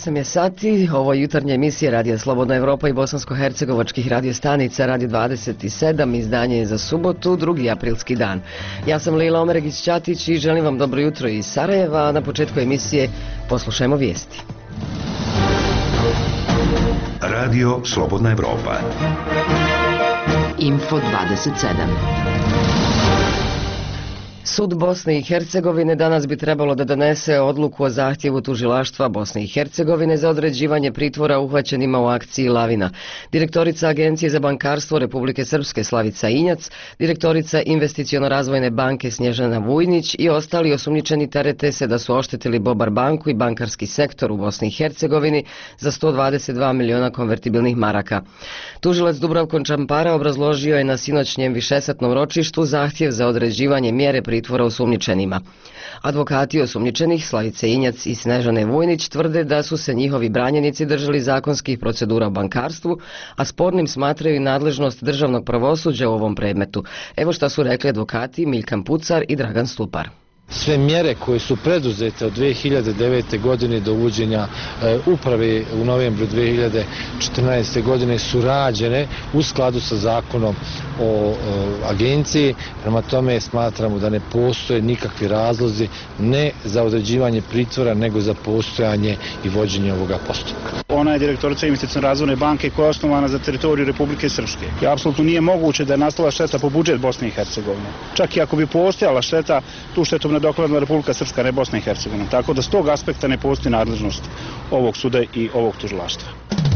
8 je sati, ovo je jutarnja emisija Radija Slobodna Evropa i bosansko-hercegovačkih radiostanica Radio 27, izdanje je za subotu, 2. aprilski dan. Ja sam Lila Omeregić-Ćatić i želim vam dobro jutro iz Sarajeva, a na početku emisije poslušajmo vijesti. Radio Slobodna Evropa. Info 27. Sud Bosne i Hercegovine danas bi trebalo da donese odluku o zahtjevu tužilaštva Bosne i Hercegovine za određivanje pritvora uhvaćenima u akciji Lavina. Direktorica Agencije za bankarstvo Republike Srpske Slavica Injac, direktorica Investiciono-razvojne banke Snježana Vujnić i ostali osumnjičeni terete se da su oštetili Bobar banku i bankarski sektor u Bosni i Hercegovini za 122 miliona konvertibilnih maraka. Tužilac Dubravko Čampara obrazložio je na sinoćnjem višesatnom ročištu zahtjev za određivanje mjere pritvora osumnjičenima. Advokati osumnjičenih Slavice Injac i Snežane Vujnić tvrde da su se njihovi branjenici držali zakonskih procedura u bankarstvu, a spornim smatraju i nadležnost državnog pravosuđa u ovom predmetu. Evo šta su rekli advokati Miljkan Pucar i Dragan Stupar. Sve mjere koje su preduzete od 2009. godine do uvođenja uprave u novembru 2014. godine su rađene u skladu sa zakonom o agenciji. Prema tome smatramo da ne postoje nikakvi razlozi ne za određivanje pritvora nego za postojanje i vođenje ovoga postupka. Ona je direktorica Investiciono-razvojne banke koja je osnovana za teritoriju Republike Srpske. I apsolutno nije moguće da je nastala šteta po budžet Bosne i Hercegovine. Čak i ako bi postojala šteta, tu štetu nadoknadila Republika Srpska, ne Bosna i Hercegovina. Tako da s tog aspekta ne postoji nadležnost ovog suda i ovog tužilaštva.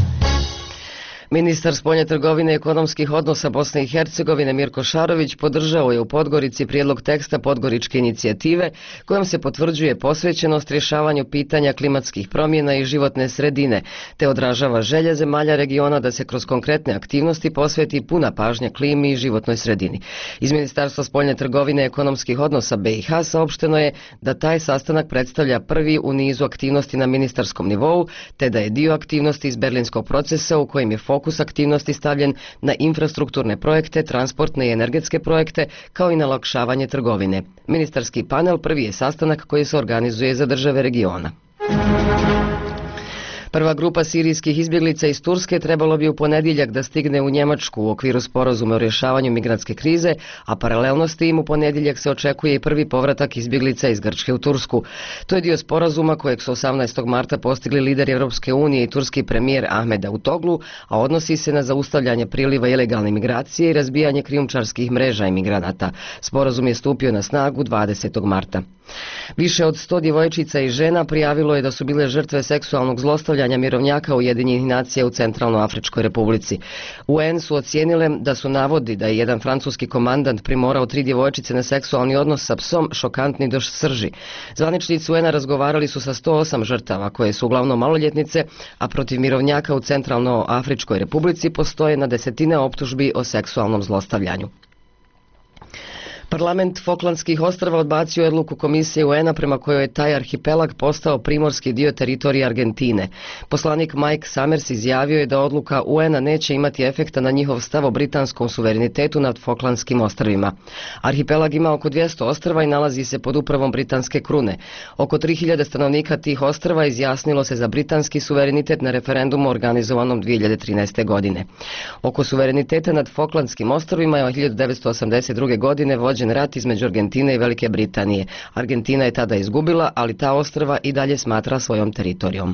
Ministar spoljne trgovine i ekonomskih odnosa Bosne i Hercegovine Mirko Šarović podržao je u Podgorici prijedlog teksta Podgoričke inicijative kojom se potvrđuje posvećenost rješavanju pitanja klimatskih promjena i životne sredine, te odražava želje zemalja regiona da se kroz konkretne aktivnosti posveti puna pažnja klimi i životnoj sredini. Iz Ministarstva spoljne trgovine i ekonomskih odnosa BiH saopšteno je da taj sastanak predstavlja prvi u nizu aktivnosti na ministarskom nivou, te da je dio aktivnosti iz berlinskog procesa u kojem je fokus aktivnosti stavljen na infrastrukturne projekte, transportne i energetske projekte, kao i na olakšavanje trgovine. Ministarski panel prvi je sastanak koji se organizuje za države regiona. Prva grupa sirijskih izbjeglica iz Turske trebalo bi u ponedjeljak da stigne u Njemačku u okviru sporazuma o rješavanju migrantske krize, a paralelno s tim u ponedjeljak se očekuje i prvi povratak izbjeglica iz Grčke u Tursku. To je dio sporazuma kojeg su 18. marta postigli lideri Europske unije i turski premijer Ahmed Davutoglu, a odnosi se na zaustavljanje priliva ilegalne migracije i razbijanje krijumčarskih mreža imigranata. Sporazum je stupio na snagu 20. marta. Više od 100 djevojčica i žena prijavilo je da su bile žrtve seksualnog zlostavljanja mirovnjaka Ujedinjenih nacija u Centralnoafričkoj republici. UN su ocijenile da su navodi da je jedan francuski komandant primorao 3 djevojčice na seksualni odnos sa psom šokantni do srži. Zvaničnici UN razgovarali su sa 108 žrtava koje su uglavnom maloljetnice, a protiv mirovnjaka u Centralnoafričkoj republici postoje na desetine optužbi o seksualnom zlostavljanju. Parlament Falklandskih ostrva odbacio odluku Komisije UN-a prema kojoj je taj arhipelag postao primorski dio teritorije Argentine. Poslanik Mike Summers izjavio je da odluka UN-a neće imati efekta na njihov stav o britanskom suverenitetu nad Falklandskim ostrvima. Arhipelag ima oko 200 ostrva i nalazi se pod upravom britanske krune. Oko 3000 stanovnika tih ostrva izjasnilo se za britanski suverenitet na referendumu organizovanom 2013. godine. Oko suvereniteta nad Falklandskim ostrvima je od 1982. godine vođen rat između Argentine i Velike Britanije. Argentina je tada izgubila, ali ta ostrva i dalje smatra svojom teritorijom.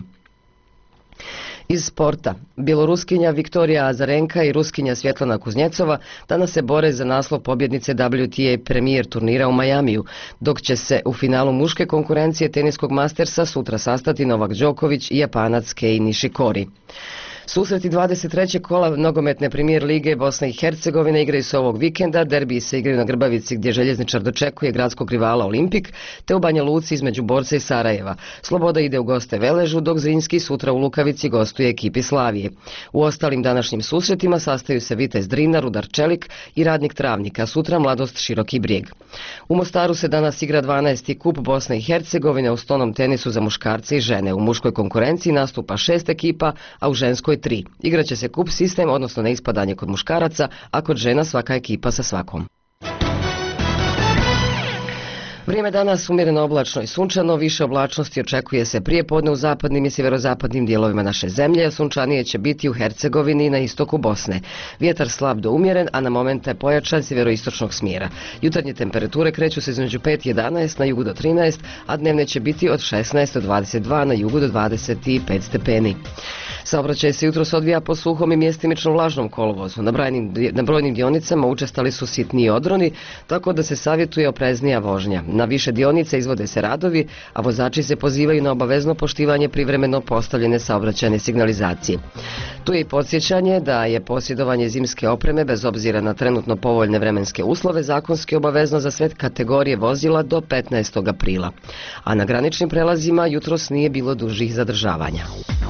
Iz sporta. Bjeloruskinja Viktorija Azarenka i Ruskinja Svjetlana Kuznjecova danas se bore za naslov pobjednice WTA premijer turnira u Majamiju, dok će se u finalu muške konkurencije teniskog Mastersa sutra sastati Novak Đoković i Japanac Kei Nishikori. Susreti 23. kola nogometne premijer lige Bosne i Hercegovine igraju se ovog vikenda, derbiji se igraju na Grbavici gdje željezničar dočekuje gradskog rivala Olimpik, te u Banja Luci između Borca i Sarajeva. Sloboda ide u goste Veležu, dok Zrinski sutra u Lukavici gostuje ekipi Slavije. U ostalim današnjim susretima sastaju se Vitez Drina, Rudar Čelik i Radnik Travnika, sutra Mladost Široki Brijeg. U Mostaru se danas igra 12. kup Bosne i Hercegovine u stonom tenisu za muškarce i žene. U muškoj konkurenciji nastupa 6 ekipa, a u ženskoj 3. Igraće se kup sistem, odnosno neispadanje kod muškaraca, a kod žena svaka ekipa sa svakom. Vrijeme danas umjereno oblačno i sunčano, više oblačnosti očekuje se prijepodne u zapadnim i sjeverozapadnim dijelovima naše zemlje, sunčanije će biti u Hercegovini i na istoku Bosne. Vjetar slab do umjeren, a na momente pojačan sjeveroistočnog smjera. Jutarnje temperature kreću se između 5 i 11, na jugu do 13, a dnevne će biti od 16 do 22, na jugu do 25 stepeni. Saobraćaj se jutros odvija po suhom i mjestimično vlažnom kolovozu. Na brojnim dionicama učestali su sitniji odroni, tako da se savjetuje opreznija vožnja. Na više dionica izvode se radovi, a vozači se pozivaju na obavezno poštivanje privremeno postavljene saobraćajne signalizacije. Tu je i podsjećanje da je posjedovanje zimske opreme, bez obzira na trenutno povoljne vremenske uslove, zakonski obavezno za sve kategorije vozila do 15. aprila. A na graničnim prelazima jutros nije bilo dužih zadržavanja.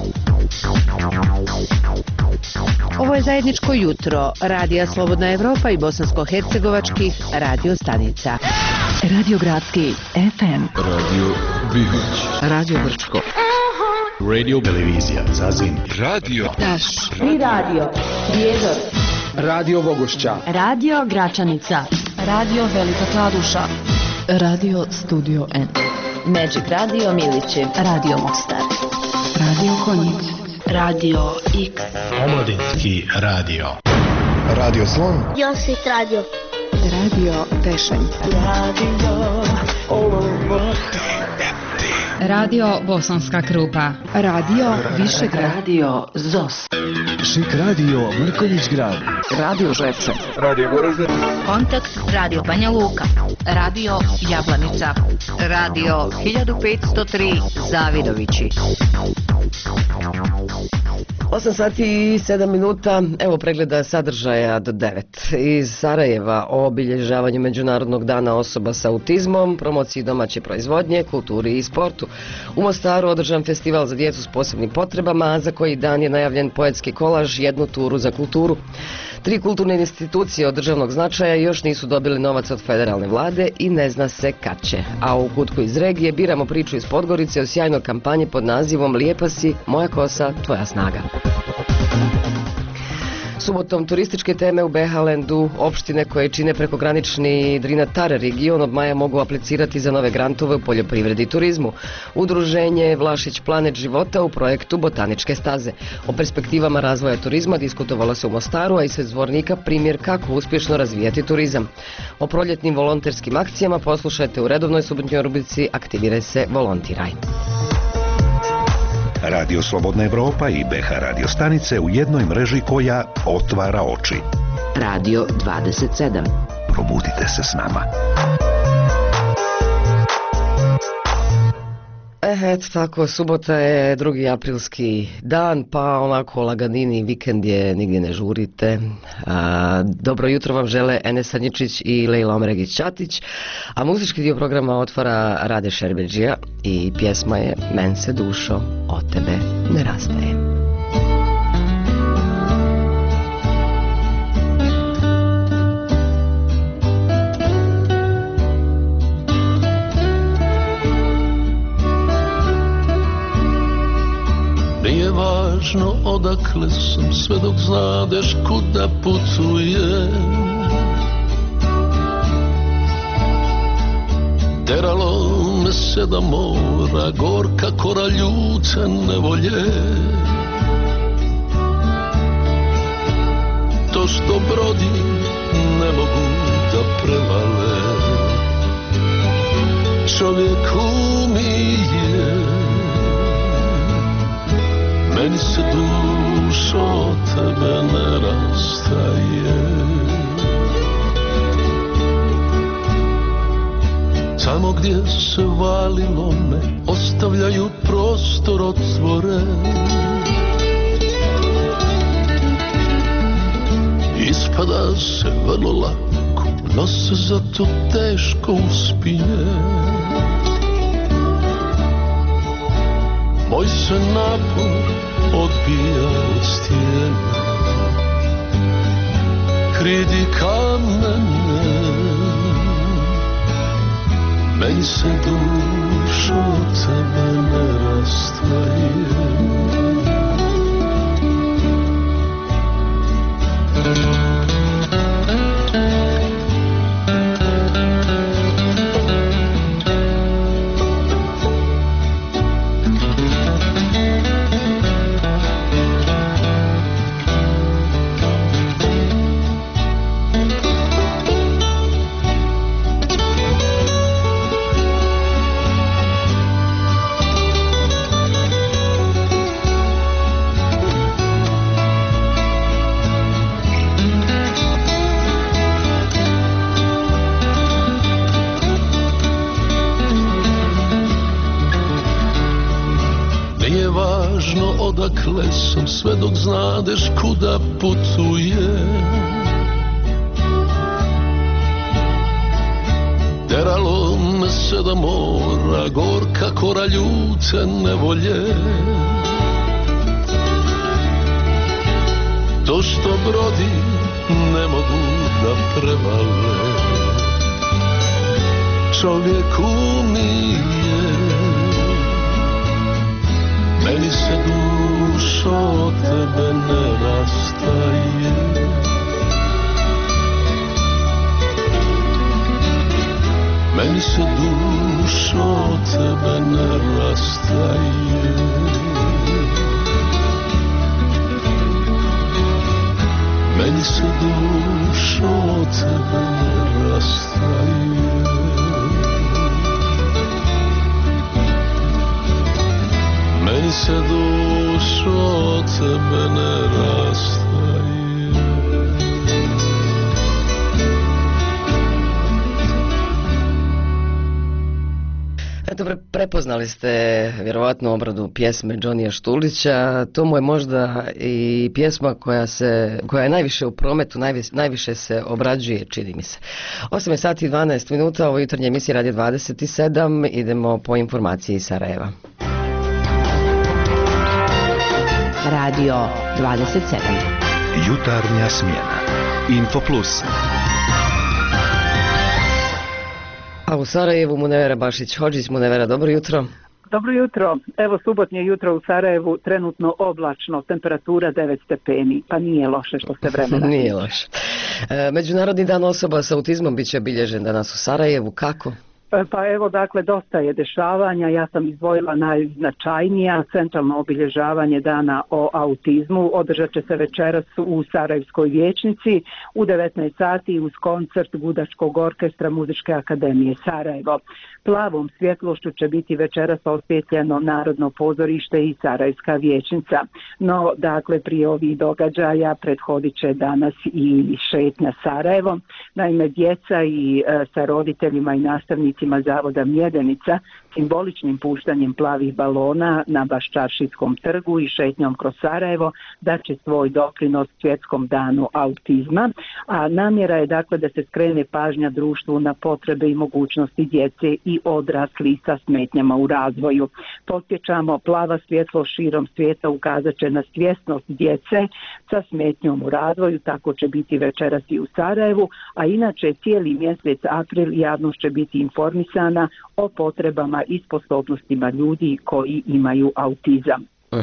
Ovo je zajedničko jutro Radija Slobodna Evropa i bosansko-hercegovačkih radio stanica. Radio Gradski FM, Radio Bihać, Radio Brčko, Radio Televizija Zazin, Radio Taš, Tri radio, Prijedor, Radio Bogošća, Radio Gračanica, Radio Velika Kladuša, Radio Studio N, Magic Radio Milići, Radio Mostar, Radio Konjic, Radio X, Omladinski radio. Radio Slon, Josit Radio, Radio Tešanj, Radio Bosanska Krupa, Radio Višegrad, Radio ZOS, Šik radio Mrkonjić grad. Radio Žepče, Radio Goražde, Kontakt Radio Banja Luka, Radio Jablanica, Radio 1503 Zavidovići. 8 sati i 7 minuta, evo pregleda sadržaja do 9. Iz Sarajeva o obilježavanju Međunarodnog dana osoba s autizmom, promociji domaće proizvodnje, kulturi i sportu. U Mostaru održan festival za djecu s posebnim potrebama, a za koji dan je najavljen poetski kolaž Jednu turu za kulturu. 3 kulturne institucije od državnog značaja još nisu dobili novac od federalne vlade i ne zna se kad će. A u kutku iz regije biramo priču iz Podgorice o sjajnoj kampanji pod nazivom Lijepa si, moja kosa, tvoja snaga. Subotom turističke teme u Behalendu, opštine koje čine prekogranični Drina-Tare region od maja mogu aplicirati za nove grantove u poljoprivredi i turizmu. Udruženje Vlašić Planet života u projektu Botaničke staze. O perspektivama razvoja turizma diskutovalo se u Mostaru, a i iz Zvornika primjer kako uspješno razvijati turizam. O proljetnim volonterskim akcijama poslušajte u redovnoj subotnjoj rubrici Aktiviraj se, volontiraj. Radio Slobodna Evropa i BH radio stanice u jednoj mreži koja otvara oči. Radio 27. Probudite se s nama. Eto tako, subota je 2. aprilski dan, pa onako laganini vikend je, nigdje ne žurite. Dobro jutro vam žele Enes Sanjičić i Lejla Omregić-Ćatić, a muzički dio programa otvara Rade Šerbeđija i pjesma je Men se dušo od tebe ne rastaje. Nije važno odakle sam, sve dok znadeš kuda putujem. Teralo me 7 mora, gorka kora ljute nevolje. To što brodi ne mogu da prevale. Čovjek umije, meni se dušo od tebe ne rastaje. Tamo gdje se valilo me, ostavljaju prostor otvoren. Ispada se vrlo lako, no se zato teško uspije. Moj se napor odbija od stijena, kridi kamene, meni se dušo od tebe ne rastaje. sam sve dok znadeš kuda putujem. Teralo me 7 mora, gorka kora ljute nevolje. To što brodi ne mogu da prevale. Čovjek umije, meni se duša od tebe ne rastaje. Meni se duša od tebe ne rastaje. Meni se duša od tebe ne rastaje. Meni se duša od tebe ne rastaje. Eto, prepoznali ste vjerovatno obradu pjesme Johnnyja Štulića. To mu je možda i pjesma koja je najviše u prometu, najviše se obrađuje, čini mi se. 8 sati i 12 minuta, ovo jutarnje emisije Radio 27, idemo po informaciji iz Sarajeva. Radio 27. Jutarnja smjena. Info Plus. A u Sarajevu Munevera Bašić-Hodžić. Munevera, dobro jutro. Dobro jutro. Evo, subotnje jutro u Sarajevu, trenutno oblačno, temperatura 9 stepeni, pa nije loše što se vremena. Nije loše. Međunarodni dan osoba s autizmom bit će obilježen danas u Sarajevu. Kako? Pa evo, dakle, dosta je dešavanja. Ja sam izdvojila najznačajnija, centralno obilježavanje dana o autizmu. Održat će se večeras u Sarajevskoj vijećnici u 19 sati uz koncert Gudačkog orkestra Muzičke akademije Sarajevo. Plavom svjetlošću će biti večeras osvjetljeno Narodno pozorište i Sarajevska vijećnica. No, dakle, prije ovih događaja prethodit će danas i šetnja Sarajevom. Naime, djeca i sa roditeljima i nastavnicima Zavoda Mjedenica simboličnim puštanjem plavih balona na Baščaršijskom trgu i šetnjom kroz Sarajevo daće svoj doprinos svjetskom danu autizma, a namjera je dakle da se skrene pažnja društvu na potrebe i mogućnosti djece i odraslih sa smetnjama u razvoju. Podsjećamo, plava svjetlo širom svijeta ukazat će na svjesnost djece sa smetnjom u razvoju, tako će biti večeras i u Sarajevu, a inače cijeli mjesec april javnost će biti informisana o potrebama i sposobnostima ljudi koji imaju autizam.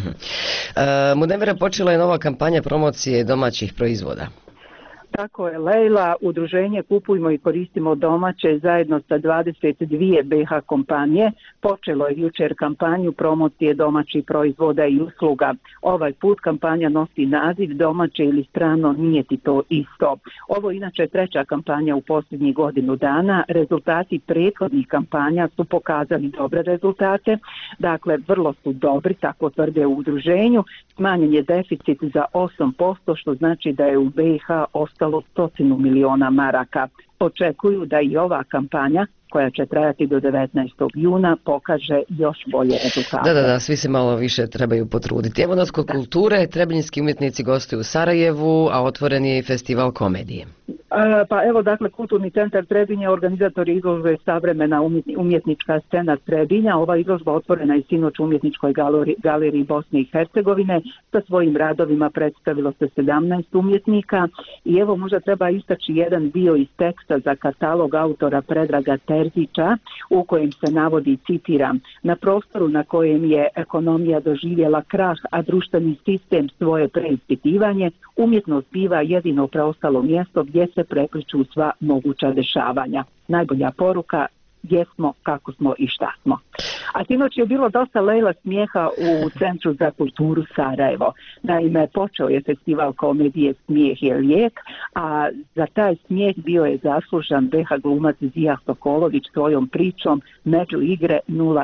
Munevera, počela je nova kampanja promocije domaćih proizvoda. Tako je, Lejla, udruženje Kupujmo i koristimo domaće zajedno sa 22 BH kompanije počelo je jučer kampanju promocije domaćih proizvoda i usluga. Ovaj put kampanja nosi naziv Domaće ili strano, nije ti to isto. Ovo inače treća kampanja u posljednjih godinu dana. Rezultati prethodnih kampanja su pokazali dobre rezultate, dakle vrlo su dobri, tako tvrde u udruženju. Smanjen je deficit za 8%, što znači da je u BiH ostalo 100 miliona maraka. Očekuju da i ova kampanja, koja će trajati do 19. juna, pokaže još bolje rezultate. Da, svi se malo više trebaju potruditi. Evo nas kod kulture, trebinjski umjetnici gostuju u Sarajevu, a otvoren je i festival komedije. Pa evo, dakle, Kulturni centar Trebinja, organizator izložbe Savremena umjetnička scena Trebinja. Ova izložba otvorena je sinoć u umjetničkoj galeriji Bosne i Hercegovine. Sa svojim radovima predstavilo se 17 umjetnika i evo možda treba istaći jedan dio iz teksta za katalog autora Predraga Terzića u kojem se navodi, citiram: na prostoru na kojem je ekonomija doživjela krah, a društveni sistem svoje preispitivanje, umjetnost biva jedino preostalo mjesto gdje se prepliču sva moguća dešavanja. Najbolja poruka: gdje smo, kako smo i šta smo. A sinoć je bilo dosta lejla smijeha u Centru za kulturu Sarajevo. Naime, počeo je festival komedije Smijeh je lijek, a za taj smijeh bio je zaslužan BH glumac Zijah Sokolović svojom pričom Među igre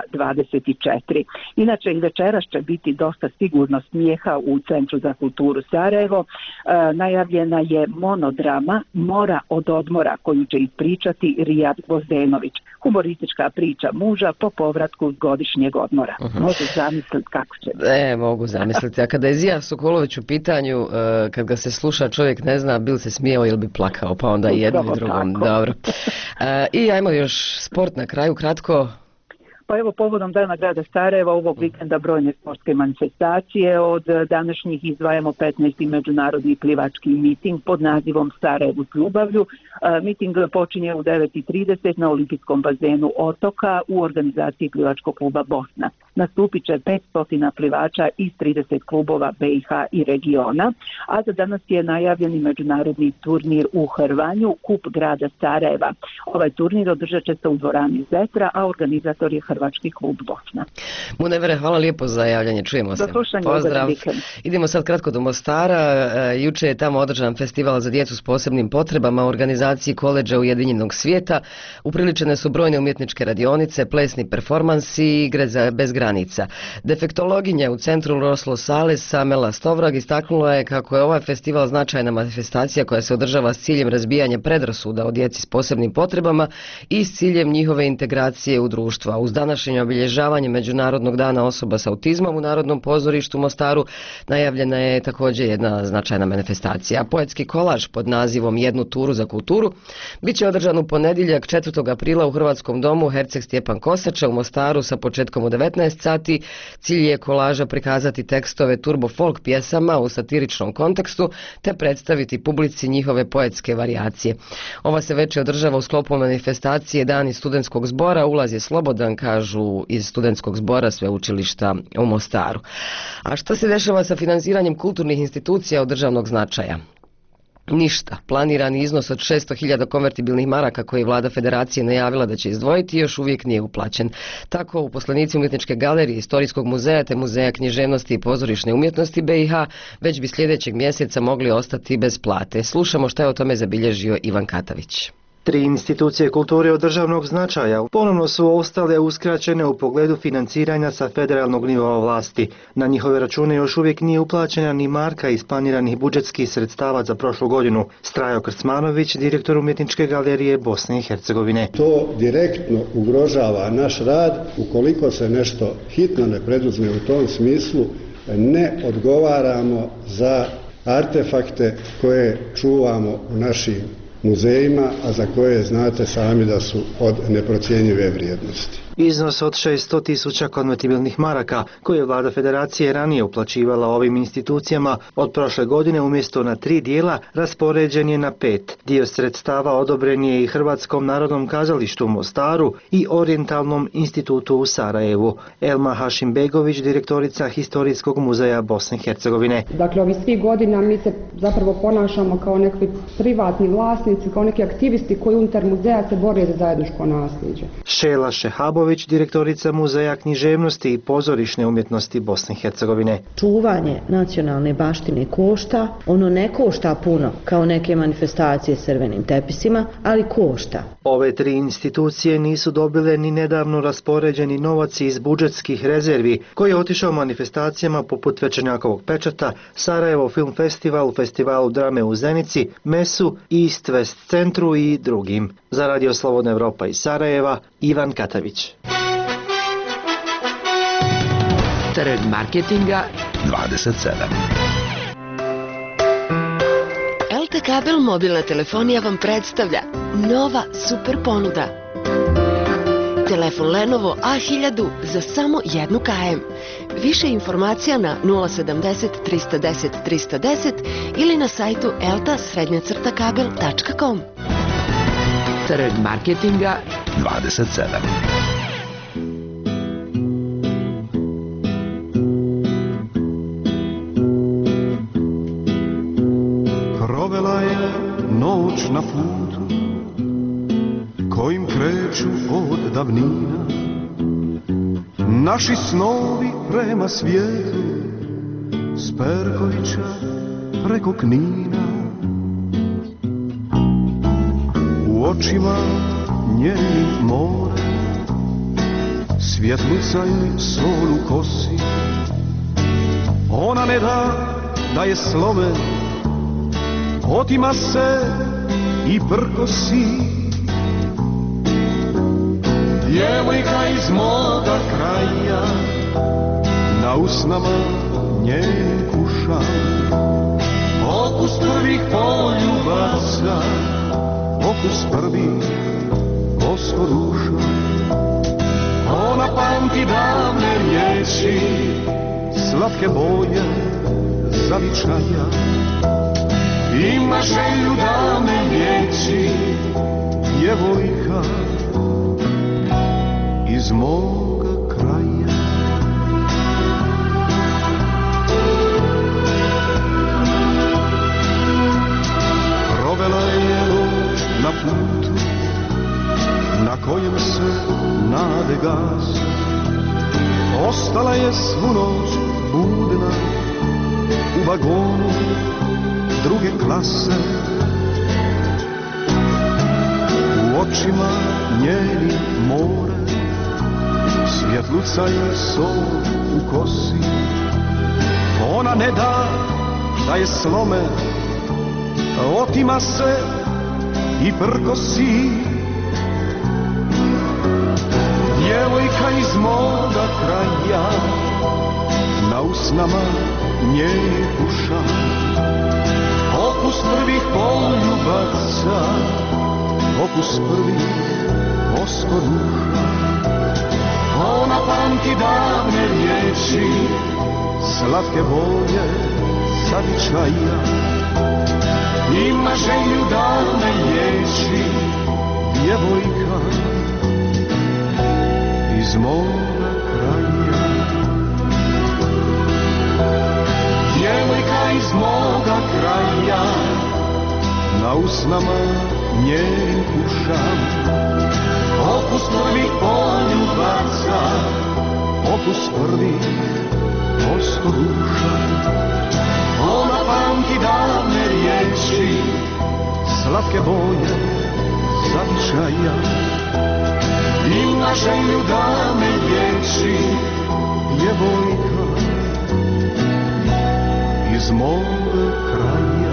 024. Inače, i večeras će biti dosta sigurno smijeha u Centru za kulturu Sarajevo. Najavljena je monodrama Mora od odmora, koju će ispričati Rijad Gvozdenović. Humoristička priča muža po povratku s godišnjeg odmora. Možeš zamisliti kako će. Mogu zamisliti. A kada je Zija Sokolović u pitanju, kad ga se sluša, čovjek ne zna bil se smijao ili bi plakao, pa onda i jedno i drugom. Dobro. I ajmo još sport na kraju, kratko. Pa evo, povodom Dana grada Sarajeva ovog vikenda brojne sportske manifestacije. Od današnjih izdvajamo 15. međunarodni plivački miting pod nazivom Sarajevo s ljubavlju. Miting počinje u 9:30 na olimpijskom bazenu Otoka u organizaciji plivačkog kluba Bosna. Nastupit će 500 plivača iz 30 klubova BiH i regiona, a za danas je najavljeni međunarodni turnir u Hrvanju, Kup grada Sarajeva. Ovaj turnir održat će se u dvorani Zetra, a organizator je Hrvački klub Bosna. Munevere, hvala lijepo za javljanje, čujemo se. Pozdrav. Idemo sad kratko do Mostara. Juče je tamo održan festival za djecu s posebnim potrebama u organizaciji Koledža Ujedinjenog svijeta. Upriličene su brojne umjetničke radionice, plesni performansi i igre bez granica. Defektologinja u centru Roslo Sale Samela Stovrag istaknula je kako je ovaj festival značajna manifestacija koja se održava s ciljem razbijanja predrasuda o djeci s posebnim potrebama i s ciljem njihove integracije u društva. Uz današnje obilježavanje Međunarodnog dana osoba s autizmom u Narodnom pozorištu u Mostaru najavljena je također jedna značajna manifestacija. Poetski kolaž pod nazivom Jednu turu za kulturu bit će održan u ponedjeljak 4. aprila u Hrvatskom domu Herceg Stjepan Kosača u Mostaru sa početkom u 19 sati. Cilj je kolaža prikazati tekstove turbo folk pjesama u satiričnom kontekstu te predstaviti publici njihove poetske varijacije. Ova se večer održava u sklopu manifestacije Dani studentskog zbora. Ulaz je slobodan, kažu iz studentskog zbora sveučilišta u Mostaru. A što se dešava sa financiranjem kulturnih institucija od državnog značaja? Ništa. Planirani iznos od 600.000 konvertibilnih maraka koji je vlada federacije najavila da će izdvojiti još uvijek nije uplaćen. Tako uposlenici Umjetničke galerije, Istorijskog muzeja te Muzeja književnosti i pozorišne umjetnosti BiH već bi sljedećeg mjeseca mogli ostati bez plate. Slušamo što je o tome zabilježio Ivan Katavić. 3 institucije kulture od državnog značaja ponovno su ostale uskraćene u pogledu financiranja sa federalnog nivoa vlasti. Na njihove račune još uvijek nije uplaćena ni marka iz planiranih budžetskih sredstava za prošlu godinu. Strajo Krcmanović, direktor Umjetničke galerije Bosne i Hercegovine. To direktno ugrožava naš rad ukoliko se nešto hitno ne preduzme u tom smislu. Ne odgovaramo za artefakte koje čuvamo u našim muzejima, a za koje znate sami da su od neprocjenjive vrijednosti. Iznos od 600.000 konvertibilnih maraka koje je vlada federacije ranije uplaćivala ovim institucijama od prošle godine umjesto na 3 dijela raspoređen je na 5. Dio sredstava odobren je i Hrvatskom narodnom kazalištu u Mostaru i Orijentalnom institutu u Sarajevu. Elma Hašimbegović, direktorica Historijskog muzeja Bosne i Hercegovine. Dakle, ovih svih godina mi se zapravo ponašamo kao neki privatni vlasnici, kao neki aktivisti koji unutar muzeja se bore za zajedničko nasljeđe. Šela Šehabović, direktorica Muzeja književnosti i pozorišne umjetnosti Bosne i Hercegovine. Čuvanje nacionalne baštine košta, ono ne košta puno kao neke manifestacije s crvenim tepisima, ali košta. Ove 3 institucije nisu dobile ni nedavno raspoređeni novac iz budžetskih rezervi koji je otišao manifestacijama poput Večernjakovog pečata, Sarajevo Film Festival, Festivalu drame u Zenici, Mesu, East West centru i drugim. Za Radio Slobodna Evropa iz Sarajeva, Ivan Katavić. Trg marketinga 27. LT Kabel mobilna telefonija vam predstavlja nova super ponuda. Telefon Lenovo A1000 za samo 1 km. Više informacija na 070 310 310 ili na sajtu elta-kabel.com. Trg marketinga 27. Provela je noć na putu kojim kreću od davnina naši snovi prema svijetu s Perkovića preko Knina. U očima njenim more, svjetlica i sol u kosi. Ona ne da je slove, otima se i prkosi. djevojka iz moga kraja, na usnama njen kušam, okus prvih poljubaca, okus prvih voskoruša. Ona pamti davne riječi, slatke boje zavičaja, ima želju davne riječi, djevojka iz moga kraja. Provela je noć na putu na kojem se nade gase, ostala je svu noć budna u vagonu druge klase. U očima njeni more, svjetluca je sol u kosi. Ona ne da da je slome, otima se i prkosi. Djevojka iz moga kraja, na usnama njen kušam, okus prvih poljubaca, okus prvih voskoruša. Ona pamti davne riječi, slatke boje zavičaja, ima želju davne riječi, djevojka iz moga kraja. Djevojka iz moga kraja, na usnama njen kušam, okus prvih poljubaca, okus prvih voskoruša. Ona pamti davne riječi, slatke boje zavičaja, ima želju davne riječi, djevojka iz moga kraja.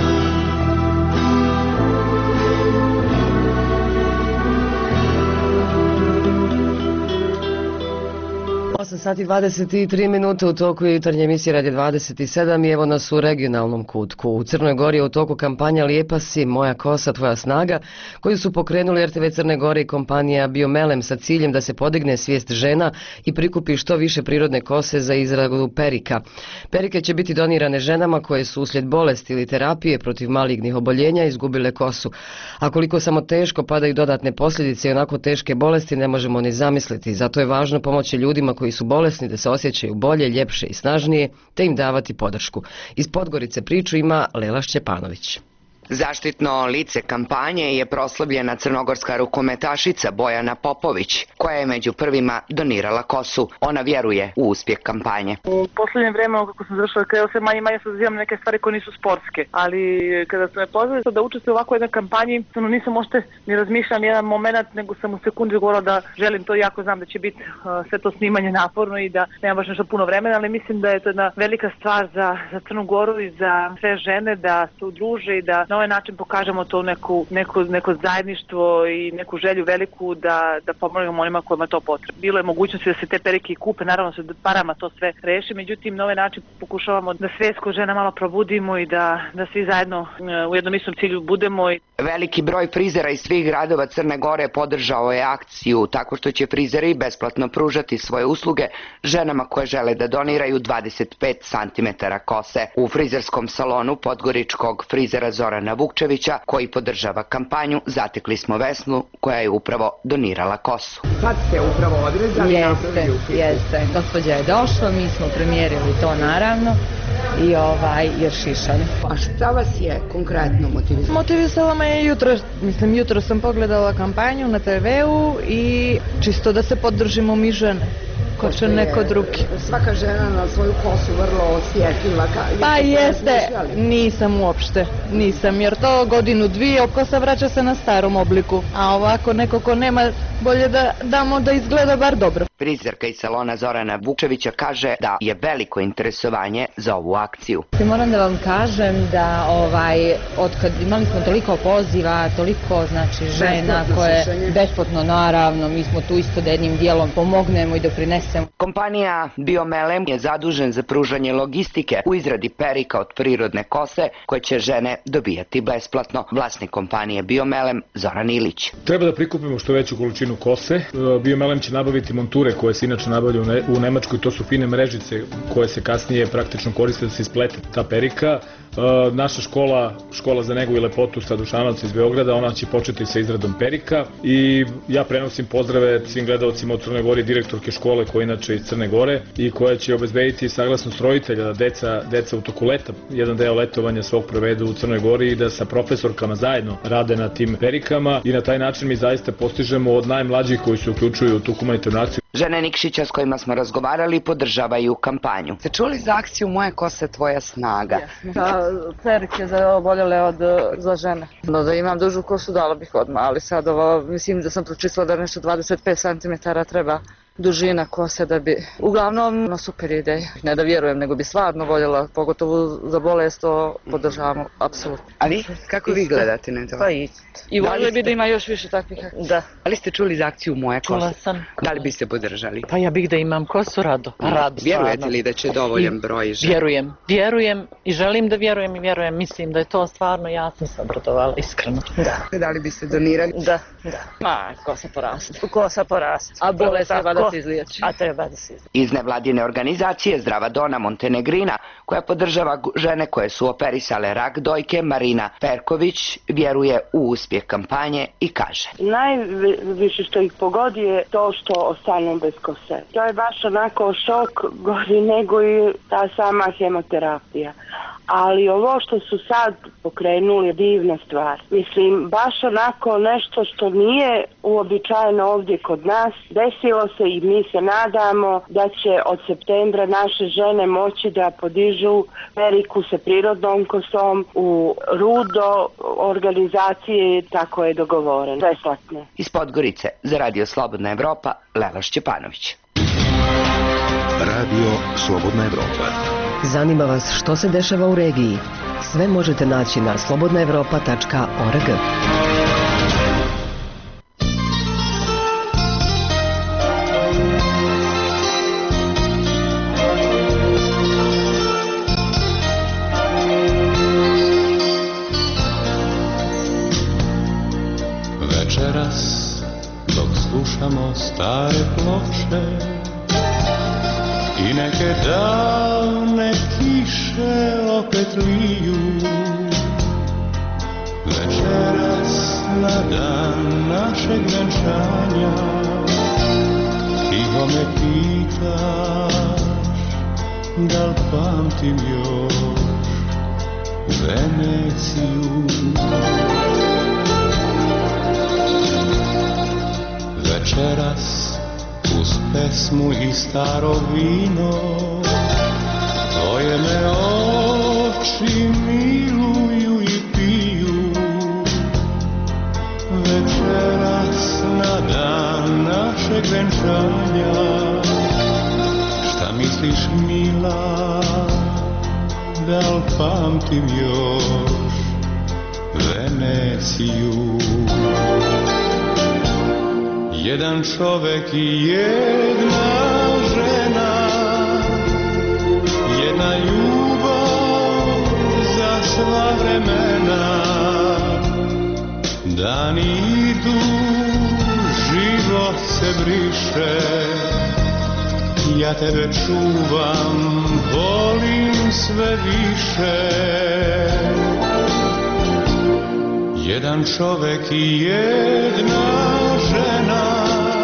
8 sati 23 minute u toku je jutarnje emisije Radio 27 i evo nas u regionalnom kutku. U Crnoj Gori je u toku kampanja Lijepa si, moja kosa, tvoja snaga, koju su pokrenuli RTV Crne Gore i kompanija Biomelem sa ciljem da se podigne svijest žena i prikupi što više prirodne kose za izradu perika. Perike će biti donirane ženama koje su uslijed bolesti ili terapije protiv malignih oboljenja izgubile kosu. A koliko samo teško padaju dodatne posljedice i onako teške bolesti ne možemo ni zamisliti. Zato je važno pomoći ljudima koji su bolesni da se osjećaju bolje, ljepše i snažnije, te im davati podršku. Iz Podgorice priču ima Lela Šćepanović. Zaštitno lice kampanje je proslavljena crnogorska rukometašica Bojana Popović, koja je među prvima donirala kosu. Ona vjeruje u uspjeh kampanje. U posljednje vrijeme, kako sam završila, kada se manje sazivam neke stvari koje nisu sportske, ali kada su me pozvali da učestvujem u ovakvoj jednoj kampanji, nisam uopšte ni razmišljala ni jedan moment, nego sam u sekundi govorila da želim to, jako znam da će biti sve to snimanje naporno i da nema baš nešto puno vremena, ali mislim da je to jedna velika stvar za Crnu Goru i za sve žene da se udruže i da na ovaj način pokažemo to neko zajedništvo i neku želju veliku da pomognemo onima kojima to potrebno. Bilo je mogućnosti da se te perike kupe, naravno se parama to sve reši, međutim na ovaj način pokušavamo da svijest kod žena malo probudimo i da svi zajedno u jednom istom cilju budemo. Veliki broj frizera iz svih gradova Crne Gore podržao je akciju tako što će frizeri besplatno pružati svoje usluge ženama koje žele da doniraju 25 cm kose. U frizerskom salonu podgoričkog frizera Zorana Vukčevića, koji podržava kampanju, zatekli smo Vesnu koja je upravo donirala kosu. Sad ste upravo odrezali? Jeste. Gospođa je došla, mi smo premjerili to naravno i jer šišali. A šta vas je konkretno motivisalo? Motivisalo me je jutro sam pogledala kampanju na TV-u i čisto da se podržimo mi žene. Ko će neko drugi. Svaka žena na svoju kosu vrlo osjetljiva. Pa jeste, nisam uopšte, jer to godinu, dvije, kosa vraća se na starom obliku, a ovako neko ko nema bolje da damo da izgleda bar dobro. Frizerka iz salona Zorana Vukčevića kaže da je veliko interesovanje za ovu akciju. Moram da vam kažem da otkad imali smo toliko poziva, toliko žena koje besplatno, naravno, mi smo tu isto da jednim dijelom pomognemo i doprinesemo. Kompanija Biomelem je zadužen za pružanje logistike u izradi perika od prirodne kose koje će žene dobijati besplatno. Vlasnik kompanije Biomelem Zoran Ilić. Treba da prikupimo što veću količinu kose. Biomelem će nabaviti monture koje se inače nabavljaju u Nemačkoj, to su fine mrežice koje se kasnije praktično koriste da se isplete ta perika. Naša škola za negu i lepotu sa Dušanovca iz Beograda, ona će početi sa izradom perika i ja prenosim pozdrave svim gledalcima u Crnoj Gori, direktorke škole koja je inače iz Crne Gore i koja će obezbediti saglasnost roditelja da deca u toku leta, jedan deo letovanja svog provedu u Crnoj Gori i da sa profesorkama zajedno rade na tim perikama i na taj način mi zaista postižemo od najmlađih koji se uključuju u tu humanitarnu akciju. Žene Nikšića s kojima smo razgovarali podržavaju kampanju. Ste čuli za akciju Moja kosa, tvoja snaga? Perike za žene. Da imam dužu kosu dala bih odmah, ali sad mislim da sam pročistila da nešto 25 cm treba dužina kose da bi... Uglavnom, super ideja. Ne da vjerujem, nego bi stvarno voljela, pogotovo za bolest, to podržavamo, apsolutno. A vi? Kako vi gledate na to? Pa isto. I voljeli bi da ima još više takvih akcija. Da. Ali ste čuli za akciju Moja kosa? Čula sam. Da li biste podržali? Pa ja bih da imam kosu rado. Vjerujete li da će dovoljan broj žena? Vjerujem i želim da vjerujem. Mislim da je to stvarno, ja sam se obradovala, iskreno. Da li biste donirali? Da. Ma, kosa poraste. A bolest treba da se izliječi. A treba da se izliječi. Iz nevladine organizacije Zdrava Dona Montenegrina, koja podržava žene koje su operisale rak dojke, Marina Perković vjeruje u uspjeh kampanje i kaže: Najviše što ih pogodi je to što ostanu bez kose. To je baš onako šok, gori nego i ta sama hemoterapija. Ali ovo što su sad pokrenuli je divna stvar. Mislim, baš onako nešto što nije uobičajeno ovdje kod nas. Desilo se i mi se nadamo da će od septembra naše žene moći da podižu periku sa prirodnom kosom u rudo organizacije, tako je dogovoreno. Besplatno. Iz Podgorice za Radio Slobodna Evropa, Lela Šćepanović. Radio Slobodna Evropa. Zanima vas što se dešava u regiji? Sve možete naći na slobodnaevropa.org. Večeras dok slušamo stare ploče i neke davne kiše opet liju, večeras na dan našeg venčanja tiho me pitaš da li pamtim još Veneciju. Večeras uz pesmu i staro vino tvoje me oči miluju i piju. Večeras na dan našeg venčanja šta misliš mila, da li pamtim još Veneciju? Jedan čovek i jedna žena, jedna ljubav za sva vremena. Dani idu, život se briše, ja tebe čuvam, volim sve više. Jedan čovek i jedna žena,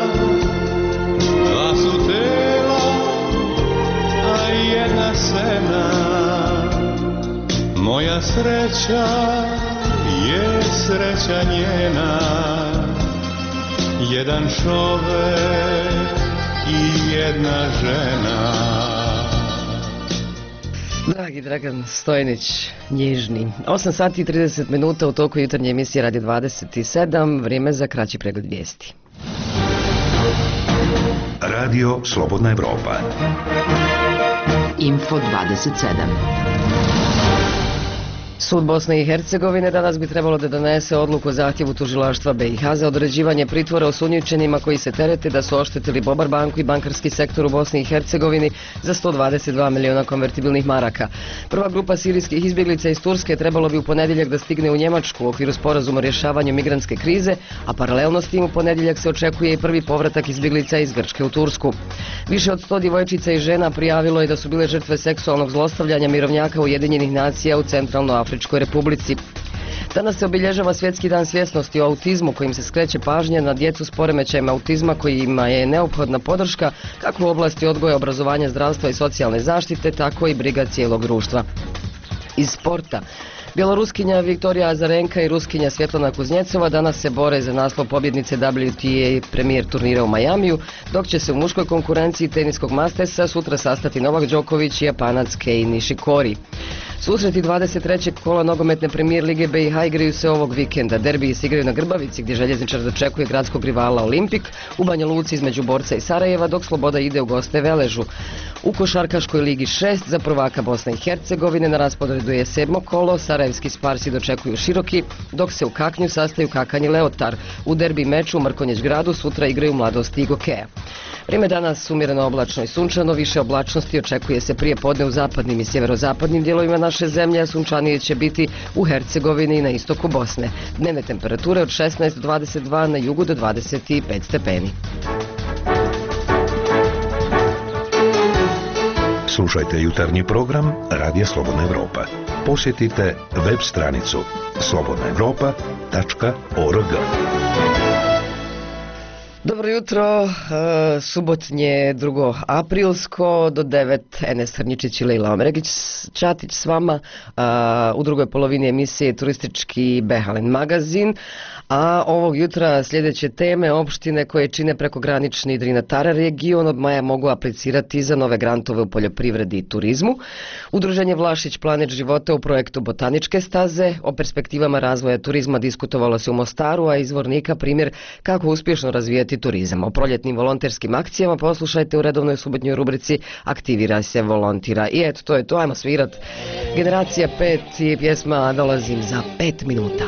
dva su tela, a jedna sena. Moja sreća je sreća njena, jedan čovek i jedna žena. Dragi Dragan Stojnić, nježni. 8 sati i 30 minuta u toku jutarnje emisije Radio 27, vrijeme za kraći pregled vijesti. Radio Slobodna Evropa. Info 27. Sud Bosne i Hercegovine danas bi trebalo da donese odluku o zahtjevu tužilaštva BiH za određivanje pritvora osumnjičenima koji se terete da su oštetili Bobar banku i bankarski sektor u Bosni i Hercegovini za 122 miliona konvertibilnih maraka. Prva grupa sirijskih izbjeglica iz Turske trebalo bi u ponedjeljak da stigne u Njemačku u okviru sporazuma o rješavanju migrantske krize, a paralelno s tim u ponedjeljak se očekuje i prvi povratak izbjeglica iz Grčke u Tursku. Više od 100 djevojčica i žena prijavilo je da su bile žrtve seksualnog zlostavljanja mirovnjaka Ujedinjenih nacija u Centralnoafričkoj Republici. Danas se obilježava Svjetski dan svjesnosti o autizmu kojim se skreće pažnja na djecu s poremećajem autizma kojima je neophodna podrška kako u oblasti odgoja, obrazovanja, zdravstva i socijalne zaštite, tako i briga cijelog društva. Iz sporta. Bjeloruskinja Viktorija Azarenka i Ruskinja Svjetlana Kuznjecova danas se bore za naslov pobjednice WTA premijer turnira u Majamiju, dok će se u muškoj konkurenciji teniskog Mastersa sutra sastati Novak Đoković i Japanac Kei Nishikori. Susreti 23. kola nogometne premijer lige BiH igraju se ovog vikenda. Derbiji se igraju na Grbavici gdje željezničar dočekuje gradskog rivala Olimpik, u Banja Luci između Borca i Sarajeva, dok Sloboda ide u goste Veležu. U košarkaškoj ligi 6 za prvaka Bosne i Hercegovine na rasporedu je 7. kolo, sarajevski Sparsi dočekuju Široki, dok se u Kaknju sastaju Kakanj i Leotar. U derbi meču u Mrkonjić gradu sutra igraju Mladost i Gokeja. Vrijeme danas umjereno oblačno i sunčano, više oblačnosti očekuje se prije podne u zapadnim i sjeverozapadnim dijelovima naše zemlje, a sunčanije će biti u Hercegovini i na istoku Bosne. Dnevne temperature od 16 do 22, na jugu do 25 stepeni. Slušajte jutarnji program Radija Slobodna Evropa. Posjetite web stranicu slobodnaevropa.org. Dobro jutro, subotnje 2. aprilsko do 9. Enes Hrničić i Lejla Omregić Čatić s vama u drugoj polovini emisije Turistički Behalen magazin. A ovog jutra sljedeće teme: opštine koje čine prekogranični Drina-Tara region od maja mogu aplicirati za nove grantove u poljoprivredi i turizmu. Udruženje Vlašić Planet života u projektu Botaničke staze. O perspektivama razvoja turizma diskutovalo se u Mostaru, a iz Zvornika primjer kako uspješno razvijati turizam. O proljetnim volonterskim akcijama poslušajte u redovnoj subotnjoj rubrici Aktiviraj se, volontira. I eto, to je to, ajmo svirat Generacija 5 i pjesma Dolazim za 5 minuta.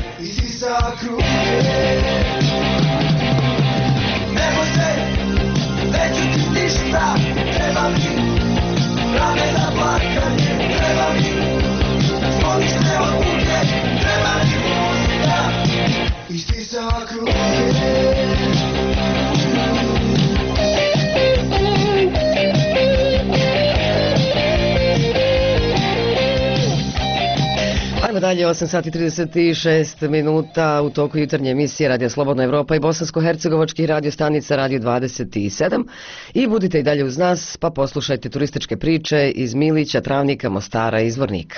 Ajmo dalje, 8 sati 36 minuta u toku jutarnje emisije Radija Slobodna Evropa i bosansko-hercegovačkih radiostanica Radio 27 i budite i dalje uz nas pa poslušajte turističke priče iz Milića, Travnika, Mostara i Zvornika.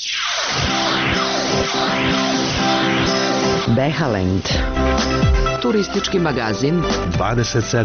Behalend. Turistički magazin 27.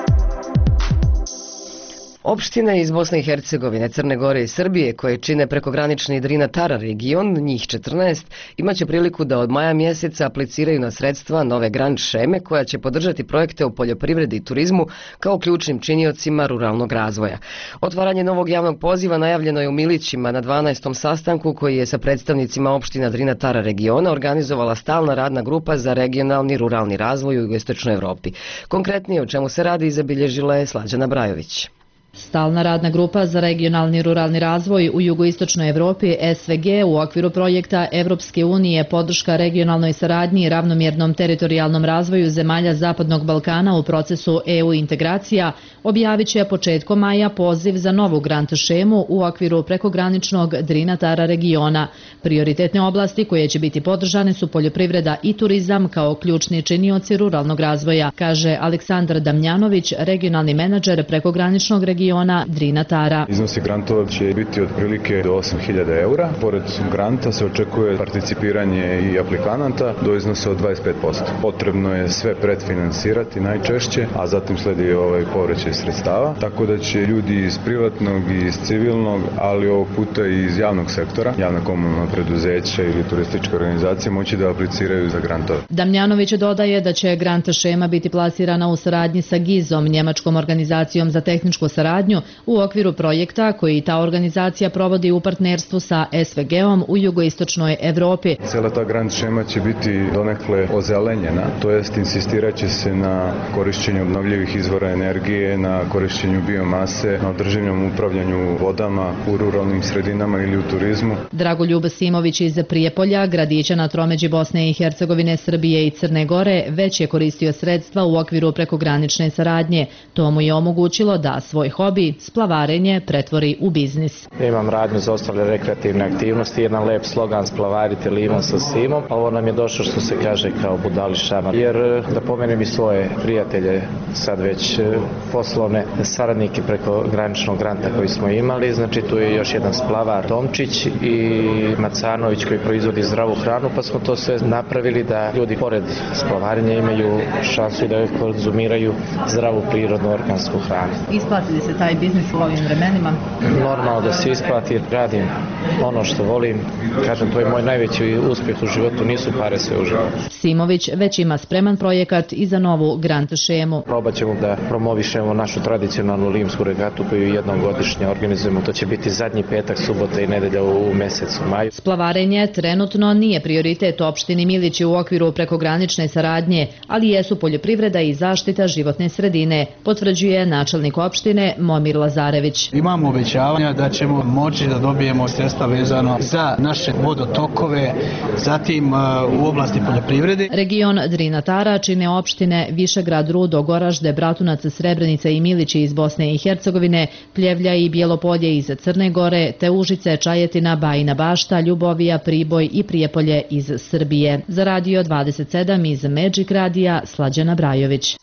Opštine iz Bosne i Hercegovine, Crne Gore i Srbije koje čine prekogranični Drina-Tara region, njih 14, imaće priliku da od maja mjeseca apliciraju na sredstva nove grant šeme koja će podržati projekte u poljoprivredi i turizmu kao ključnim činiocima ruralnog razvoja. Otvaranje novog javnog poziva najavljeno je u Milićima na 12. sastanku koji je sa predstavnicima opština Drina-Tara regiona organizovala stalna radna grupa za regionalni ruralni razvoj u jugoistočnoj Evropi. Konkretnije o čemu se radi zabilježila je Slađana Brajović. Stalna radna grupa za regionalni ruralni razvoj u jugoistočnoj Evropi SVG u okviru projekta Evropske unije podrška regionalnoj saradnji i ravnomjernom teritorijalnom razvoju zemalja Zapadnog Balkana u procesu EU integracija objavit će početkom maja poziv za novu grant šemu u okviru prekograničnog Drina-Tara regiona. Prioritetne oblasti koje će biti podržane su poljoprivreda i turizam kao ključni činioci ruralnog razvoja, kaže Aleksandar Damjanović, regionalni menadžer prekograničnog regiona Drina-Tara. Iznosi grantova će biti otprilike do 8.000 eura. Pored granta se očekuje participiranje i aplikanata do iznosa od 25%. Potrebno je sve predfinansirati najčešće, a zatim sledi povraćaj sredstava, tako da će ljudi iz privatnog i iz civilnog, ali ovog puta i iz javnog sektora, javna komunalna preduzeća ili turističke organizacije moći da apliciraju za grantove. Damjanović dodaje da će grant šema biti plasirana u saradnji sa GIZ-om, njemačkom organizacijom za tehničku saradnju, u okviru projekta koji ta organizacija provodi u partnerstvu sa SVG-om u jugoistočnoj Evropi. Cijela ta grant šema će biti donekle ozelenjena, to jest insistirat će se na korišćenju obnovljivih izvora energije, na korišćenju biomase, na održivom upravljanju vodama u ruralnim sredinama ili u turizmu. Dragoljub Simović iz Prijepolja, gradića na tromeđi Bosne i Hercegovine, Srbije i Crne Gore, već je koristio sredstva u okviru prekogranične saradnje. To mu je omogućilo da svoj hobi, splavarenje, pretvori u biznis. Imam radnju za ostale rekreativne aktivnosti, jedan lep slogan splavarite limom sa simom. Ovo nam je došlo što se kaže kao budališama, jer da pomenem i svoje prijatelje, sad već poslovne saradnike preko graničnog granta koji smo imali, znači tu je još jedan splavar Tomčić i Macanović koji proizvodi zdravu hranu, pa smo to sve napravili da ljudi pored splavarenja imaju šansu i da konzumiraju zdravu prirodnu organsku hranu. Isplati li se taj biznis u ovim vremenima? Normalno da se isplati, radim ono što volim, kažem, to je moj najveći uspjeh u životu, nisu pare sve u životu. Simović već ima spreman projekat i za novu grant šemu. Probat ćemo da promovišemo našu tradicionalnu limsku regatu koju jednom godišnje organizujemo, to će biti zadnji petak, subota i nedelja u mesecu maju. Splavarenje trenutno nije prioritet opštini Milići u okviru prekogranične saradnje, ali jesu poljoprivreda i zaštita životne sredine, potvrđuje načelnik opštine Momir Lazarević. Imamo obećavanja da ćemo moći da dobijemo sredstva vezano za naše vodotokove, zatim u oblasti poljoprivrede. Region Drina-Tara čine opštine Višegrad, Rudo, Goražde, Bratunac, Srebrenica i Milići iz Bosne i Hercegovine, Pljevlja i Bjelopolje iz Crne Gore, te Užice, Čajetina, Bajina Bašta, Ljubovija, Priboj i Prijepolje iz Srbije. Za Radio 27 iz Magic Radija, Slađana Brajović.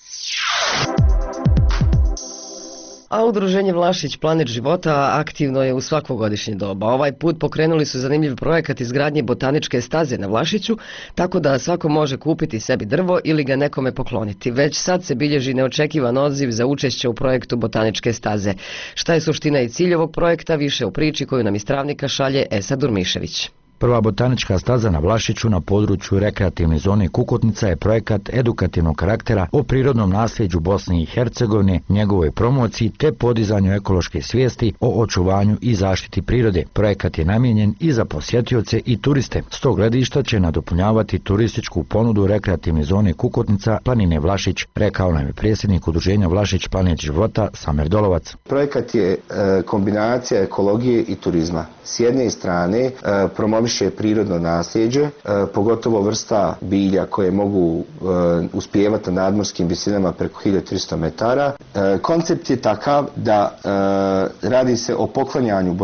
A udruženje Vlašić Planet života aktivno je u svakogodišnje doba. Ovaj put pokrenuli su zanimljiv projekat izgradnje botaničke staze na Vlašiću, tako da svako može kupiti sebi drvo ili ga nekome pokloniti. Već sad se bilježi neočekivan odziv za učešće u projektu botaničke staze. Šta je suština i cilj ovog projekta, više u priči koju nam iz Travnika šalje Esa Durmišević. Prva botanička staza na Vlašiću na području rekreativne zone Kukotnica je projekat edukativnog karaktera o prirodnom nasljeđu Bosne i Hercegovine, njegovoj promociji te podizanju ekološke svijesti o očuvanju i zaštiti prirode. Projekat je namijenjen i za posjetioce i turiste. S tog gledišta će nadopunjavati turističku ponudu rekreativne zone Kukotnica planine Vlašić, rekao nam je predsjednik udruženja Vlašić Planet života Samer Dolovac. Projekat je kombinacija ekologije i turizma. S jedne strane promoviše prirodno nasljeđe, pogotovo vrsta bilja koje mogu uspijevati na nadmorskim visinama preko 1300 metara. Koncept je takav da radi se o poklanjanju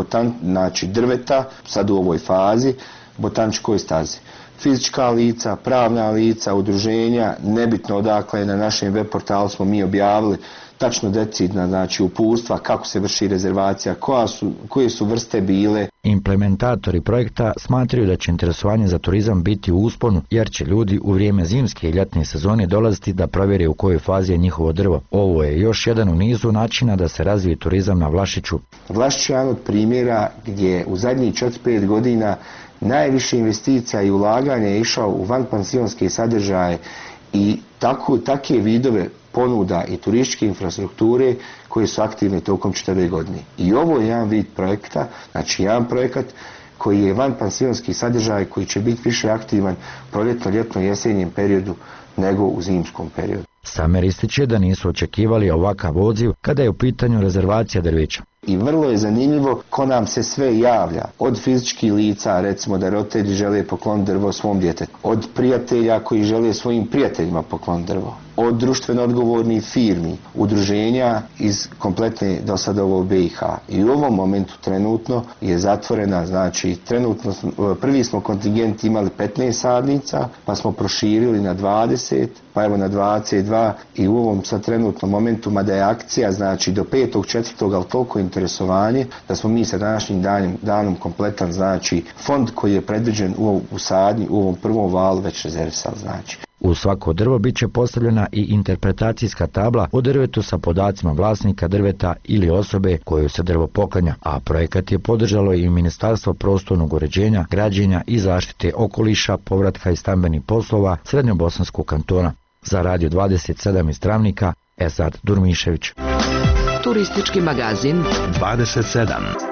drveta, sad u ovoj fazi, botaničkoj stazi. Fizička lica, pravna lica, udruženja, nebitno odakle, na našem web portalu smo mi objavili tačno decidna uputstva kako se vrši rezervacija, koje su vrste bile. Implementatori projekta smatraju da će interesovanje za turizam biti u usponu, jer će ljudi u vrijeme zimske i ljetne sezone dolaziti da provjere u kojoj fazi je njihovo drvo. Ovo je još jedan u nizu načina da se razvije turizam na Vlašiću. Vlašić je jedan od primjera gdje u zadnjih 4-5 godina najviše investicija i ulaganja je išao u vanpansionske sadržaje i takve vidove ponuda i turističke infrastrukture koje su aktivne tokom 4 godine. I ovo je jedan vid projekta, znači jedan projekat koji je vanpansionski sadržaj koji će biti više aktivan proljetno, ljetno, jesenjem periodu nego u zimskom periodu. Samer ističe da nisu očekivali ovakav odziv kada je u pitanju rezervacija drveća. I vrlo je zanimljivo ko nam se sve javlja. Od fizičkih lica, recimo da roditelji žele pokloniti drvo svom djetetu. Od prijatelja koji žele svojim prijateljima pokloniti drvo. Od društveno odgovornih firmi, udruženja iz kompletne do sada ovo BiH. I u ovom momentu trenutno je zatvorena, znači trenutno prvi smo kontingent imali 15 sadnica, pa smo proširili na 20, pa evo na 22 i u ovom sad trenutnom momentu, mada je akcija znači do 5.4. ali toliko interesovanje da smo mi sa današnjim danom kompletan znači fond koji je predviđen u sadnji u ovom prvom valu već rezervisal znači. U svako drvo bit će postavljena i interpretacijska tabla o drvetu sa podacima vlasnika drveta ili osobe koju se drvo poklanja, a projekat je podržalo i Ministarstvo prostornog uređenja, građenja i zaštite okoliša, povratka i stambenih poslova Srednjobosanskog kantona. Za Radio 27 iz Travnika, Esad Durmišević. Turistički magazin 27.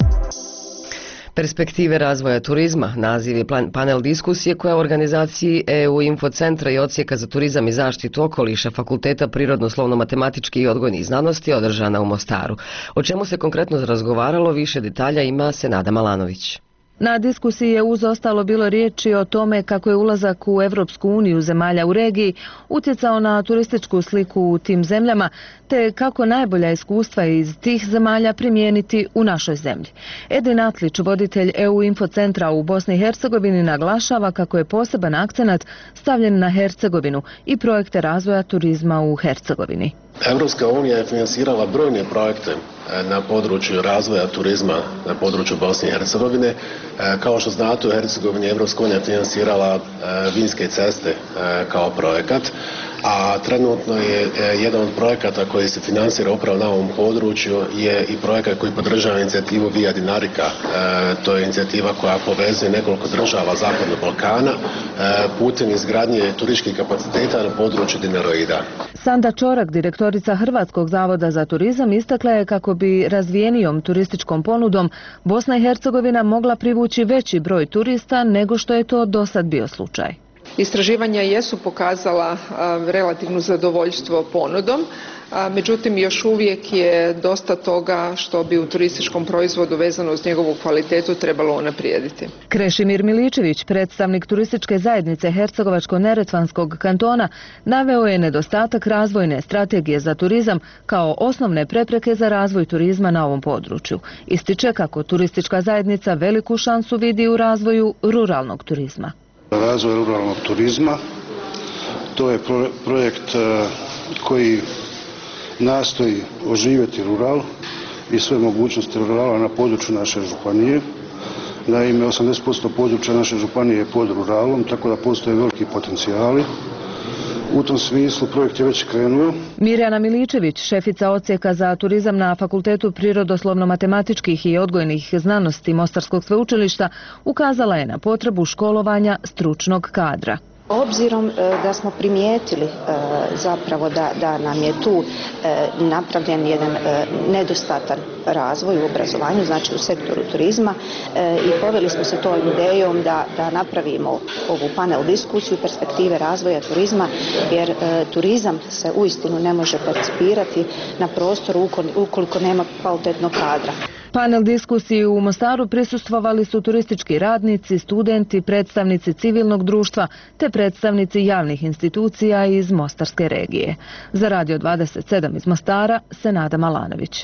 Perspektive razvoja turizma, naziv je panel diskusije koja u organizaciji EU Infocentra i Odsjeka za turizam i zaštitu okoliša Fakulteta prirodno-slovno-matematički i odgojnih znanosti održana u Mostaru. O čemu se konkretno razgovaralo, više detalja ima Senada Malanović. Na diskusiji je uz ostalo bilo riječi o tome kako je ulazak u Evropsku uniju zemalja u regiji utjecao na turističku sliku u tim zemljama, te kako najbolja iskustva iz tih zemalja primijeniti u našoj zemlji. Edin Atlić, voditelj EU Infocentra u Bosni i Hercegovini, naglašava kako je poseban akcenat stavljen na Hercegovinu i projekte razvoja turizma u Hercegovini. Evropska unija je finansirala brojne projekte na području razvoja turizma na području Bosne i Hercegovine. Kao što znate, u Hercegovini je Evropska unija finansirala vinske ceste kao projekat, a trenutno je jedan od projekata koji se finansira upravo na ovom području je i projekat koji podržava inicijativu Via Dinarica. To je inicijativa koja povezuje nekoliko država Zapadnog Balkana putem izgradnje turističkih kapaciteta na području Dinaroida. Sanda Čorak, direktorica Hrvatskog zavoda za turizam, istakla je kako bi razvijenijom turističkom ponudom Bosna i Hercegovina mogla privući veći broj turista nego što je to do sad bio slučaj. Istraživanja jesu pokazala relativno zadovoljstvo ponudom, međutim još uvijek je dosta toga što bi u turističkom proizvodu vezano uz njegovu kvalitetu trebalo unaprijediti. Krešimir Miličević, predstavnik turističke zajednice Hercegovačko-neretvanskog kantona, naveo je nedostatak razvojne strategije za turizam kao osnovne prepreke za razvoj turizma na ovom području. Ističe kako turistička zajednica veliku šansu vidi u razvoju ruralnog turizma. Razvoj ruralnog turizma, to je projekt koji nastoji oživjeti rural i sve mogućnosti rurala na području naše županije. Naime, 80% područja naše županije je pod ruralom, tako da postoje veliki potencijali. U tom smislu projekt je već krenuo. Mirjana Miličević, šefica odsjeka za turizam na Fakultetu prirodoslovno-matematičkih i odgojnih znanosti Mostarskog sveučilišta, ukazala je na potrebu školovanja stručnog kadra. Obzirom da smo primijetili zapravo da nam je tu napravljen jedan nedostatan razvoj u obrazovanju, znači u sektoru turizma, i poveli smo se tom idejom da napravimo ovu panel diskusiju perspektive razvoja turizma, jer turizam se uistinu ne može percipirati na prostoru ukoliko nema kvalitetnog kadra. Panel diskusiji u Mostaru prisustvovali su turistički radnici, studenti, predstavnici civilnog društva te predstavnici javnih institucija iz Mostarske regije. Za Radio 27 iz Mostara, Senada Malanović.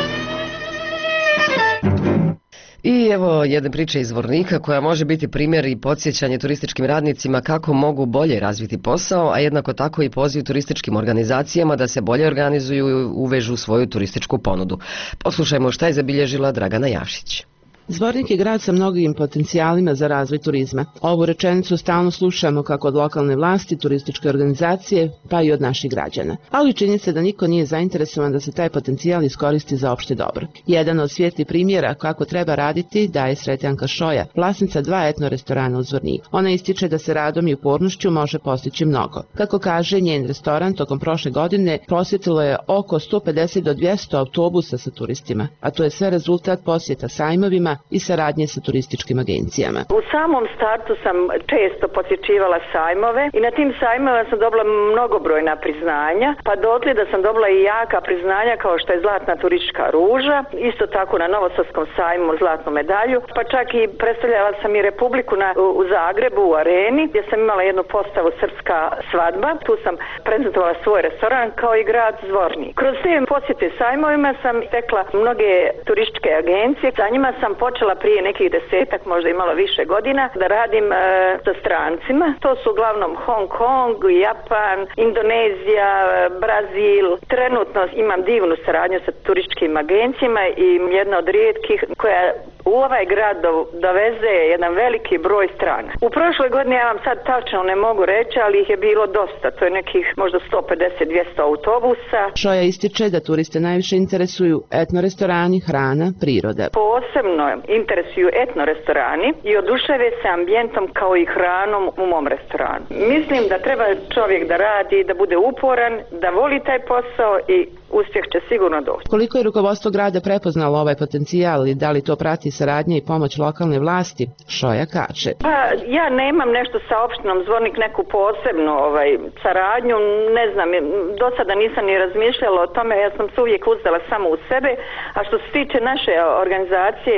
I evo jedne priče iz Zvornika koja može biti primjer i podsjećanje turističkim radnicima kako mogu bolje razviti posao, a jednako tako i poziv turističkim organizacijama da se bolje organizuju i uvežu svoju turističku ponudu. Poslušajmo šta je zabilježila Dragana Jašić. Zvornik je grad sa mnogim potencijalima za razvoj turizma. Ovu rečenicu stalno slušamo kako od lokalne vlasti, turističke organizacije, pa i od naših građana. Ali čini se da niko nije zainteresovan da se taj potencijal iskoristi za opšte dobro. Jedan od svijetlih primjera kako treba raditi daje Sretanka Šoja, vlasnica 2 etno restorana u Zvorniku. Ona ističe da se radom i upornošću može postići mnogo. Kako kaže, njen restoran tokom prošle godine posjetilo je oko 150 do 200 autobusa sa turistima, a to je sve rezultat posjeta sajmovima i saradnje sa turističkim agencijama. U samom startu sam često posjećivala sajmove i na tim sajmovima sam dobila mnogobrojna priznanja, pa dotle da sam dobila i jaka priznanja kao što je Zlatna turistička ruža, isto tako na Novosadskom sajmu zlatnu medalju, pa čak i predstavljala sam i Republiku u Zagrebu u areni gdje sam imala jednu postavu Srpska svadba. Tu sam prezentovala svoj restoran kao i grad Zvornik. Kroz te posjete sajmovima sam stekla mnoge turističke agencije, sa njima sam počela prije nekih 10-ak, možda i malo više godina, da radim sa strancima. To su uglavnom Hong Kong, Japan, Indonezija, Brazil. Trenutno imam divnu saradnju sa turističkim agencijama i jedna od rijetkih koja u ovaj grad doveze jedan veliki broj strana. U prošloj godini ja vam sad tačno ne mogu reći, ali ih je bilo dosta. To je nekih možda 150-200 autobusa. Šoja ističe da turiste najviše interesuju etno restorani, hrana, priroda. Posebno interesuju etno restorani i oduševe se ambijentom kao i hranom u mom restoranu. Mislim da treba čovjek da radi, da bude uporan, da voli taj posao i uspjeh će sigurno doći. Koliko je rukovodstvo grada prepoznalo ovaj potencijal i da li to prati saradnje i pomoć lokalne vlasti, Šoja kaže. Pa ja nemam nešto sa opštinom Zvornik, neku posebnu saradnju, ne znam, do sada nisam ni razmišljala o tome, ja sam se uvijek uzdala samo u sebe, a što se tiče naše organizacije,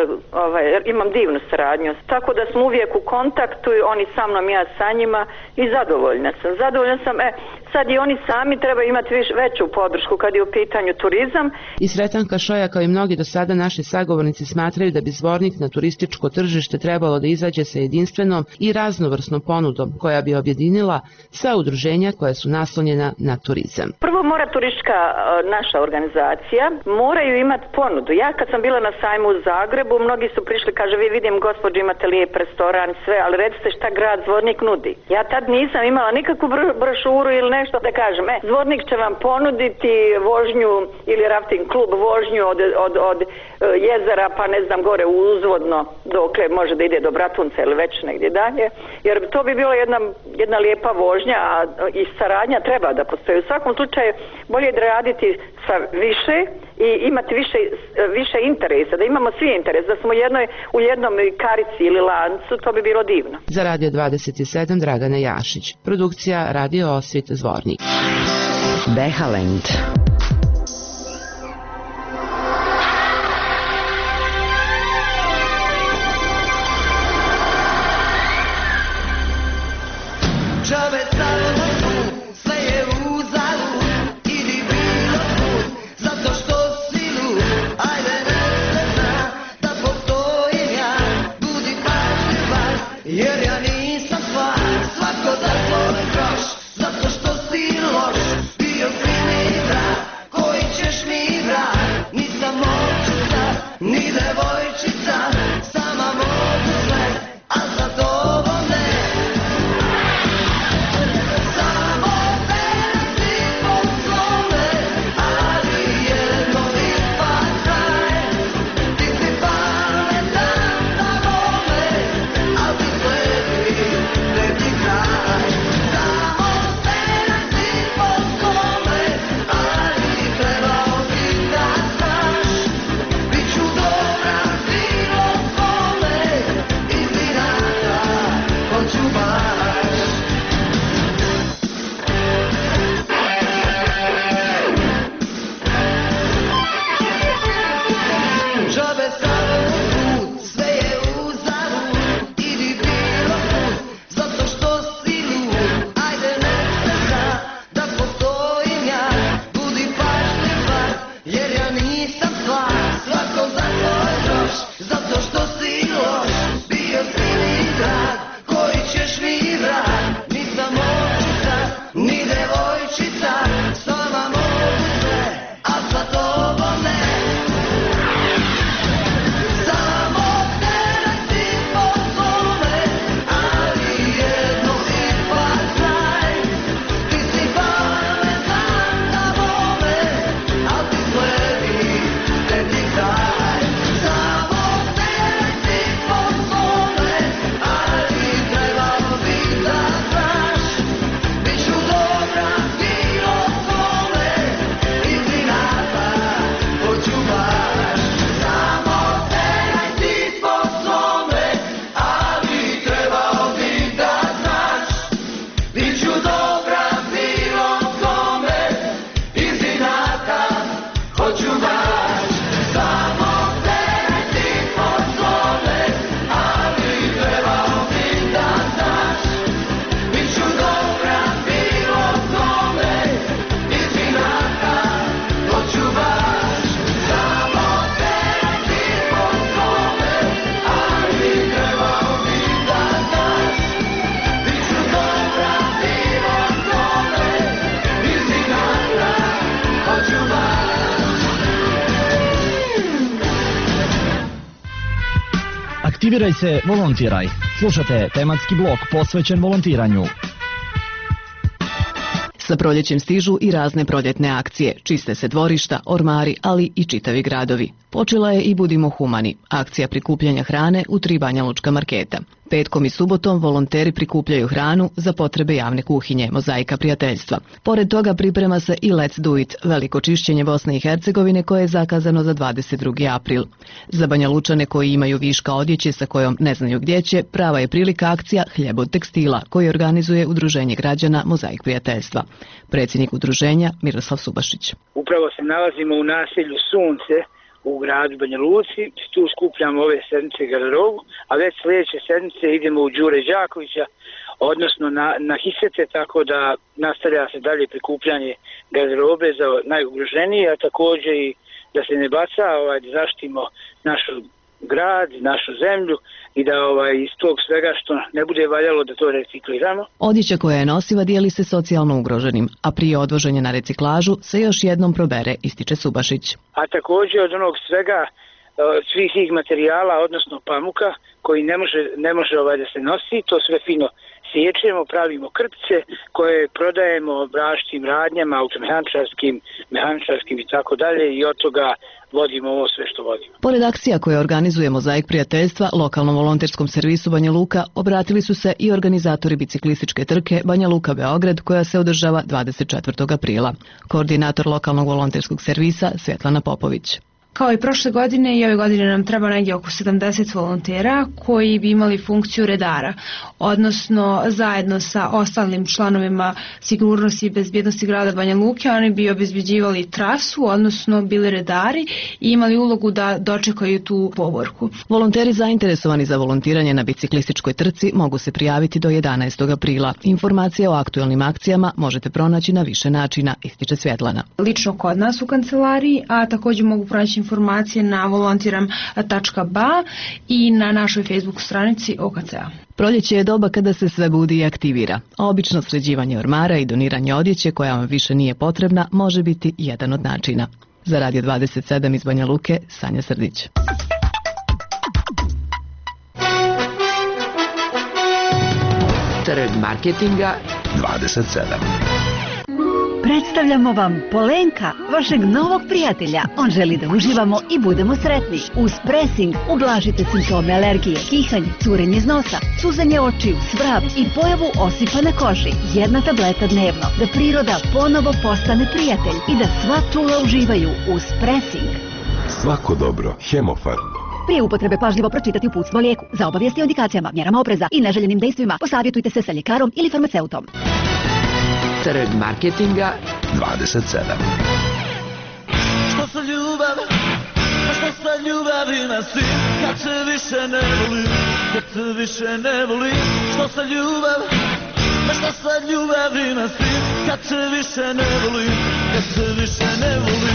imam divnu saradnju, tako da smo uvijek u kontaktu, oni sa mnom, ja sa njima i zadovoljna sam. Sad i oni sami treba imati veću podršku kad je u pitanju turizam. I Sretanka Šoja kao i mnogi do sada naši sagovornici smatraju da bi Zvornik na turističko tržište trebalo da izađe sa jedinstvenom i raznovrsnom ponudom koja bi objedinila sva udruženja koja su naslonjena na turizam. Prvo mora turistička naša organizacija, moraju imati ponudu. Ja kad sam bila na sajmu u Zagrebu, mnogi su prišli, kaže, vi vidim gospođo imate lijep restoran, sve, ali recite šta grad Zvornik nudi. Ja tad nisam imala nikakvu brošuru ili nešto da kažem, Zvornik će vam ponuditi vožnju ili rafting klub, vožnju od jezera pa ne znam gore uzvodno dokle može da ide do Bratunca ili već negdje dalje, jer to bi bila jedna lijepa vožnja, a i saradnja treba da postoji. U svakom slučaju bolje je da raditi sa više i imati više interesa, da imamo svi interes, da smo u jednom karici ili lancu, to bi bilo divno. Za Radio 27 Dragana Jašić, produkcija Radio Osvit Zvornik. Behalend. Jer ja nisam svako da tvoj groš, zato što si loš, bio si mi drag. Aktiviraj se, volontiraj. Slušate tematski blok posvećen volontiranju. Sa proljećem stižu i razne proljetne akcije. Čiste se dvorišta, ormari, ali i čitavi gradovi. Počela je i Budimo humani, akcija prikupljanja hrane u 3 banjalučka marketa. Petkom i subotom volonteri prikupljaju hranu za potrebe javne kuhinje, Mozaika prijateljstva. Pored toga priprema se i Let's Do It, veliko čišćenje Bosne i Hercegovine koje je zakazano za 22. april. Za Banjalučane koji imaju viška odjeće sa kojom ne znaju gdje će, prava je prilika akcija Hljeb od tekstila koju organizuje Udruženje građana Mozaik prijateljstva. Predsjednik udruženja Miroslav Subašić. Upravo se nalazimo u naselju Sunce u gradu Banja Luci, tu skupljamo ove sedmice garderobu, a već sljedeće sedmice idemo u Đure Đakovića, odnosno na Hisete, tako da nastavlja se dalje prikupljanje garderobe za najugroženije, a također i da se ne baca, da zaštitimo našu grad, našu zemlju i da iz tog svega što ne bude valjalo da to recikliramo. Odjeća koja je nosiva dijeli se socijalno ugroženim, a prije odvoženja na reciklažu se još jednom probere, ističe Subašić. A također od onog svega, svih tih materijala, odnosno pamuka, koji ne može da se nosi, to sve fino siječemo, pravimo krpice koje prodajemo različitim radnjama, mehaničarskim i tako dalje i od toga vodimo ovo sve što vodimo. Pored akcija koje organizuje Mozaik prijateljstva, lokalnom volonterskom servisu Banja Luka obratili su se i organizatori biciklističke trke Banja Luka Beograd koja se održava 24. aprila. Koordinator lokalnog volonterskog servisa Svjetlana Popović. Kao i prošle godine i ove godine nam treba negdje oko 70 volontera koji bi imali funkciju redara, odnosno zajedno sa ostalim članovima sigurnosti i bezbjednosti grada Banja Luke oni bi obezbeđivali trasu, odnosno bili redari i imali ulogu da dočekaju tu povorku. Volonteri zainteresovani za volontiranje na biciklističkoj trci mogu se prijaviti do 11. aprila. Informacije o aktualnim akcijama možete pronaći na više načina, ističe Svjetlana. Lično kod nas u kancelariji, a također mogu pronaći informacije na volontiram.ba i na našoj Facebook stranici OKC-a. Proljeće je doba kada se sve budi i aktivira. Obično sređivanje ormara i doniranje odjeće koja vam više nije potrebna može biti jedan od načina. Za Radio 27 iz Banja Luke, Sanja Srdić. Trg marketinga 27. Predstavljamo vam Polenka, vašeg novog prijatelja. On želi da uživamo i budemo sretni. Uz presing ublažite simptome alergije, kihanje, curenje iz nosa, suzanje očiju, svrab i pojavu osipa na koži. 1 tableta dnevno, da priroda ponovo postane prijatelj i da sva čula uživaju uz presing. Svako dobro, Hemofarm. Prije upotrebe pažljivo pročitati uputstvo o lijeku. Za obavijesti o indikacijama, mjerama opreza i neželjenim dejstvima posavjetujte se sa ljekarom ili farmaceutom. Trg marketinga 27. Što se ljubav, što se ljubav ima si, kad se više ne voli, kad se više ne voli. Što se ljubav, što se ljubav ima si, kad se više ne voli, kad se više ne voli.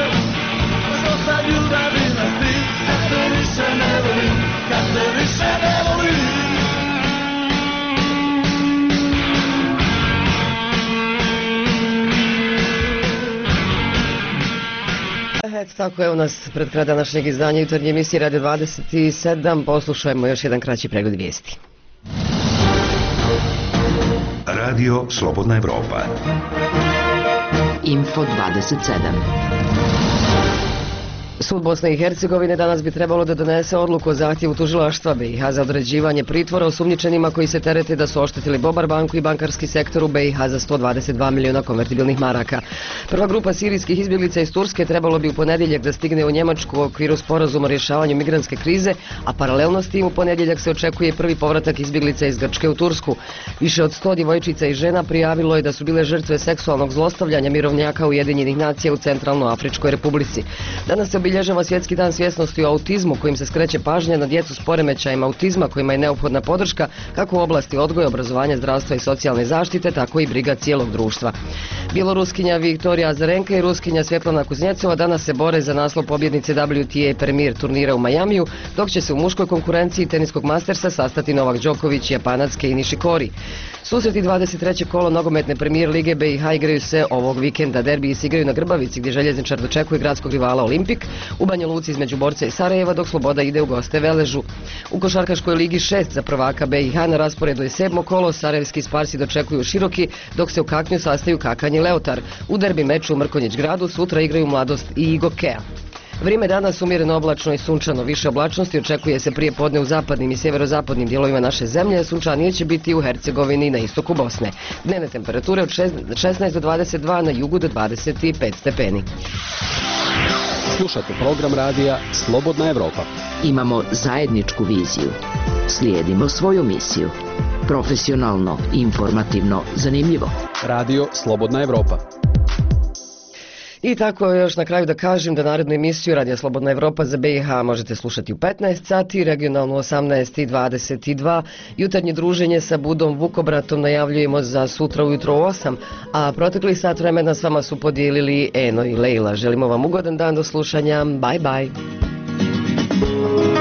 Kad se više ne Tako je u nas pred kraj današnjeg izdanja jutarnje emisije Radio 27. Poslušajmo još jedan kraći pregled vijesti. Radio Slobodna Evropa. Info 27. Sud Bosne i Hercegovine danas bi trebalo da donese odluku o zahtjevu tužilaštva BiH za određivanje pritvora osumnjičenima koji se terete da su oštetili Bobar banku i bankarski sektor u BiH za 122 miliona konvertibilnih maraka. Prva grupa sirijskih izbjeglica iz Turske trebalo bi u ponedjeljak da stigne u Njemačku u okviru sporazuma o rješavanju migrantske krize, a paralelno s tim u ponedjeljak se očekuje prvi povratak izbjeglica iz Grčke u Tursku. Više od 100 djevojčica i žena prijavilo je da su bile žrtve seksualnog zlostavljanja mirovnjaka Ujedinjenih nacija u Centralnoafričkoj Republici. Danas se obilježava Svjetski dan svjesnosti o autizmu kojim se skreće pažnja na djecu s poremećajima autizma kojima je neophodna podrška kako u oblasti odgoja, obrazovanja, zdravstva i socijalne zaštite, tako i briga cijelog društva. Bjeloruskinja Viktorija Azarenka i Ruskinja Svjetlana Kuznjecova danas se bore za naslov pobjednice WTA Premier turnira u Majamiju, dok će se u muškoj konkurenciji teniskog mastersa sastati Novak Đoković i Japanac Kei Nishikori. Susreti 23. kolo nogometne Premier lige BiH igraju se ovog vikenda. Derbiji se igraju na Grbavici gdje željezničar dočekuje gradskog rivala Olimpik, u Banja Luci između Borca i Sarajeva, dok Sloboda ide u goste Veležu. U košarkaškoj ligi 6 za prvaka BiH na rasporedu je 7. kolo, Sarajevski Sparsi dočekuju Široki, dok se u Kaknju sastaju Kakanj i Leotar. U derbi meču u Mrkonjić gradu sutra igraju Mladost i Igokea. Vrijeme danas umjereno oblačno i sunčano, više oblačnosti očekuje se prije podne u zapadnim i sjeverozapadnim dijelovima naše zemlje, sunčanije će biti u Hercegovini i na istoku Bosne. Dnevne temperature od 16 do 22, na jugu do 25 stepeni. Slušate program radija Slobodna Evropa. Imamo zajedničku viziju. Slijedimo svoju misiju. Profesionalno, informativno, zanimljivo. Radio Slobodna Evropa. I tako još na kraju da kažem da narednu emisiju Radija Slobodna Evropa za BiH možete slušati u 15 sati, regionalno 18 i 22. Jutarnje druženje sa Budom Vukobratom najavljujemo za sutra ujutro u 8, a protekli sat vremena s vama su podijelili Eno i Lejla. Želimo vam ugodan dan do slušanja. Bye bye.